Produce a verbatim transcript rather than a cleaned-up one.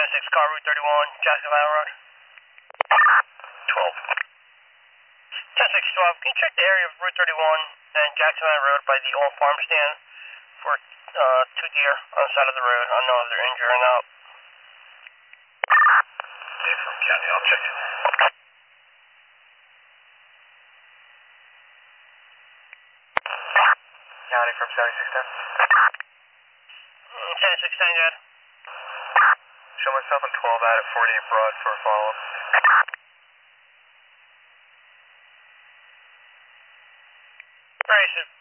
ten six, car Route thirty-one, Jackson Valley Road. twelve. ten six twelve, can you check the area of Route thirty-one and Jackson Valley Road by the old farm stand for uh, two deer on the side of the road? I don't know if they're injured or not. Dave from County, I'll check it. County from seventy-six ten. ten six ten, Dad. Show myself on twelve out at forty-eight Broad for a follow-up. Where is it?